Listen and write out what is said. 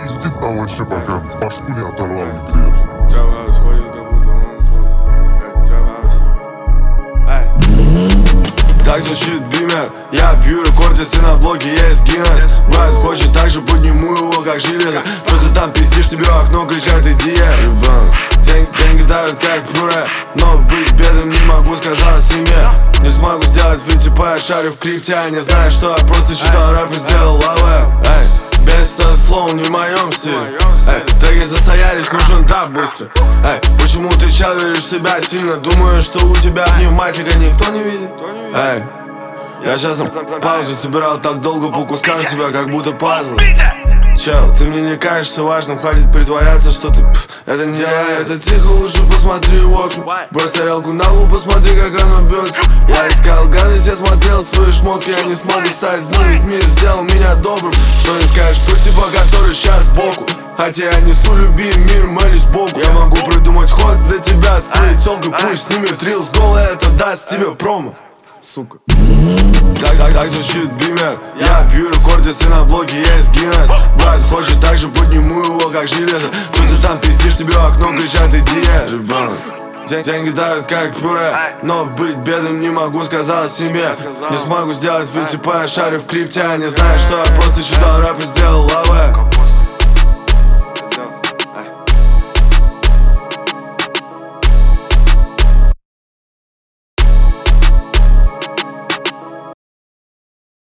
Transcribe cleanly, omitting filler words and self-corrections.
пиздит там вообще, пока башку не оторвал, не приехал. Трава сходит, как будто он трава. Так звучит бимер. Я пью рекорд, если на блоке есть Гиннес. Брат хочет так же, подниму его как железо. Что ты там пиздишь, тебе в окно кричат иди. Деньги дают как пюре, но быть бедным не могу, сказала семье. Не смогу сделать фит, типа я шарю в крипте. А не знаю, что я просто читал рэп и сделал лавэ. Без этот флоу не в моем стиле. Треки застоялись, нужен тап быстро. Почему ты чел веришь в себя сильно? Думаю, что у тебя пневматика никто не видит. Я сейчас на паузе собирал так долго по кускам себя, как будто пазл. Чел, ты мне не кажешься важным, хватит притворяться, что ты это не делай. Это тихо, лучше посмотри в окна. Брось тарелку на лбу, посмотри, как оно бьется. Я искал гадость, я смотрел свои шмотки. Я не смогу стать злым, мир сделал меня добрым. Что не скажешь про типа, который сейчас сбоку. Хотя я несу любви, мир, молюсь Богу. Я могу придумать ход для тебя, с твоей тёлкой пусть снимет рилс голый, это даст тебе промо. Сука. Так звучит бимер. Я пью рекорд, если на блоке есть Гиннес. Брат хочет так же, подниму его как железо. Что ты там пиздишь, тебе в окно кричат иди. Деньги дают как пюре, но быть бедным не могу, сказала семье. Не смогу сделать фит, типа я шарю в крипте. А не знаю, что я просто читал рэп и сделал лавэ.